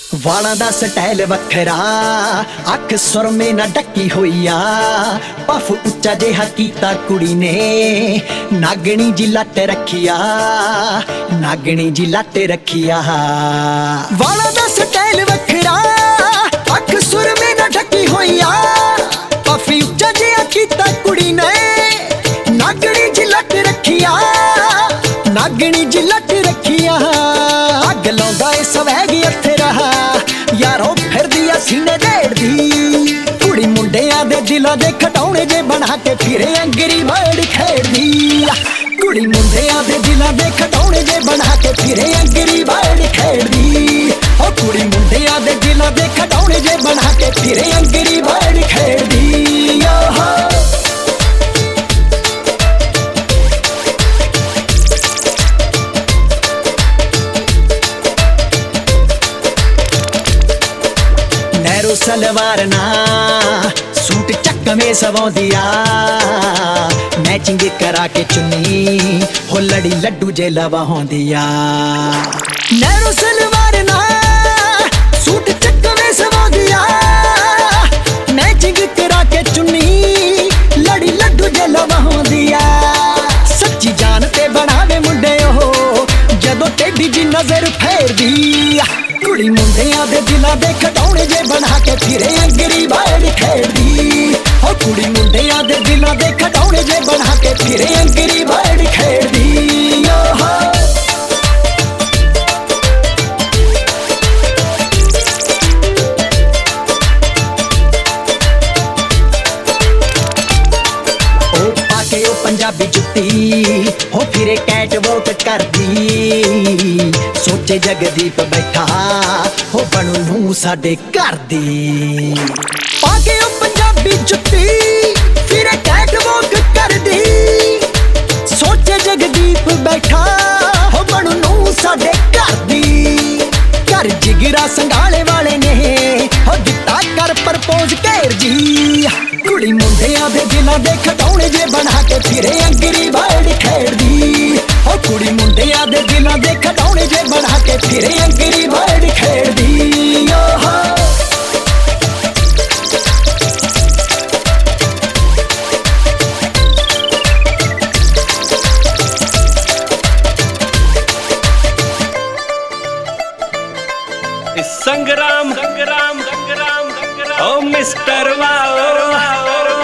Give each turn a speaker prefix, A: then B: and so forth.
A: ਵਾਲਾਂ ਦਾ ਸਟਾਈਲ ਵੱਖਰਾ, ਅੱਖ ਸੁਰਮੇ ਨਾ ਢੱਕੀ ਹੋਈ ਆ, ਪਫ ਉੱਚਾ ਜਿਹਾ ਕੀਤਾ ਕੁੜੀ ਨੇ, ਨਾਗਣੀ ਜੀ ਲੱਟ ਰੱਖਿਆ, ਨਾਗਣੀ ਜੀ ਲੱਟ ਰੱਖਿਆ। ਵਾਲਾਂ ਦਾ ਸਟਾਈਲ ਵੱਖਰਾ, ਅੱਖ ਸੁਰਮੇ ਨਾ ਢੱਕੀ ਹੋਈ ਆ, ਪਫ ਉੱਚਾ ਜਿਹਾ ਕੀਤਾ ਕੁੜੀ ਨੇ, ਨਾਗਣੀ ਜੀ ਲੱਟ ਰੱਖਿਆ, ਨਾਗਣੀ ਜੀ ਲੱਟ ਰੱਖਿਆ। ਅੱਗ ਲਾਉਂਦਾ ਏ ਸਵੈਗ ਇੱਥੇ ਰਹਾ, ਯਾਰੋ ਫਿਰਦੀ ਆ ਸੀਨੇ ਢੇੜਦੀ, ਕੁੜੀ ਮੁੰਡਿਆਂ ਦੇ ਦਿਲਾਂ ਦੇ ਖਟਾਉਣੇ ਜੇ ਬਣਾ ਕੇ ਫਿਰੇ ਅੰਗਰੀ ਵਰਡ ਖੇਡਦੀ, ਕੁੜੀ ਮੁੰਡਿਆਂ ਦੇ ਦਿਲਾਂ ਦੇ ਖਟਾਉਣੇ ਜੇ ਬਣਾ ਕੇ ਫਿਰੇ ਅੰਗਰੀ ਵਰਡ ਖੇਡਦੀ, ਓ ਕੁੜੀ ਮੁੰਡਿਆਂ ਦੇ ਦਿਲਾਂ ਦੇ ਖਟਾਉਣੇ ਜੇ ਬਣਾ ਕੇ ਫਿਰੇ ਅੰਗਰੀ ਵਰਡ ਖੇਡਦੀ। ਓਹੋ ਨਹਿਰੂ ਸਲਵਾਰ ਨਾ ਸੂਟ ਚੱਕਵੇਂ ਸਵਾਉਂਦੀ ਆ, ਮੈਚਿੰਗ ਕਰਾ ਕੇ ਚੁੰਨੀ ਹੋ ਲੜੀ ਲੱਡੂ ਜੇ ਲਵਾਉਂਦੀ ਆ। ਨਹਿਰੂ ਸਲਵਾਰ ਨਾ ਸੂਟ ਚੱਕਵੇਂ ਸਵਾਉਂਦੀ ਆ, ਮੈਚਿੰਗ ਕਰਾ ਕੇ ਚੁੰਨੀ ਲੜੀ ਲੱਡੂ ਜੇ ਲਵਾਉਂਦੀ ਆ। ਸੱਚੀ ਜਾਨ ਤੇ ਬਣਾਵੇ ਮੁੰਡੇ ਉਹ ਜਦੋਂ ਟੇਢੀ ਜੀ ਨਜ਼ਰ ਫੇਰਦੀ, ਕੁੜੀ ਮੁੰਡਿਆਂ ਦੇ ਦਿਲਾਂ ਦੇ ਖਟਾਉਣੇ ਜੇ ਬਣਾ ਕੇ ਫਿਰੇ ਅੰਗਰੀ ਵਰਡ ਖੇਡਦੀ, ਓ ਕੁੜੀ ਮੁੰਡਿਆਂ ਦੇ ਦਿਲਾਂ ਦੇ ਖਟਾਉਣੇ ਜੇ ਬਣਾ ਕੇ ਫਿਰੇ ਅੰਗਰੀ ਵਰਡ ਖੇਡਦੀ। ਓਹੋ ਕੇ ਉਹ ਪੰਜਾਬੀ ਜੁੱਤੀ ਹੋ ਫਿਰੇ ਕੈਟ ਵਾਕ ਕਰਦੀ, ਸੋਚੇ ਜਗਦੀਪ ਬੈਠਾ ਹੋ ਬਣੂ ਨੂੰ ਸਾਡੇ ਘਰ ਦੀ। ਪਾ ਕੇ ਉਹ ਪੰਜਾਬੀ ਜੁੱਤੀ ਫਿਰੇ ਕੈਟ ਵਾਕ ਕਰਦੀ, ਸੋਚੇ ਜਗਦੀਪ ਬੈਠਾ ਹੋ ਬਣੂ ਨੂੰ ਸਾਡੇ ਘਰ ਦੀ। ਘਰ ਜਿਗਰਾ ਸੰਘਾਲੇ ਵਾਲੇ ਨੇ ਹੋ ਦਿੱਤਾ ਕਰ ਪ੍ਰਪੋਜ਼ ਘੇਰ ਜੀ, ਕੁੜੀ ਮੁੰਡਿਆਂ ਦੇ ਦਿਲਾਂ ਦੇ ਖਟਾਉਣੇ ਜੇ ਬਣਾ ਕੇ ਫਿਰੇ ਅੰਗਰੀ ਵਰਡ ਖੇਡਦੀ, ਓ ਕੁੜੀ ਮੁੰਡਿਆਂ ਦੇ ਦਿਲਾਂ ਦੇ ਖਟਾਉਣੇ ਜੇ ਬਣਾ ਕੇ ਫਿਰੇ ਅੰਗਰੀ ਵਰਡ ਖੇਡਦੀ। ਓਹੋ
B: संग्राम संग्राम संग्राम ओ मिस्टर वाओ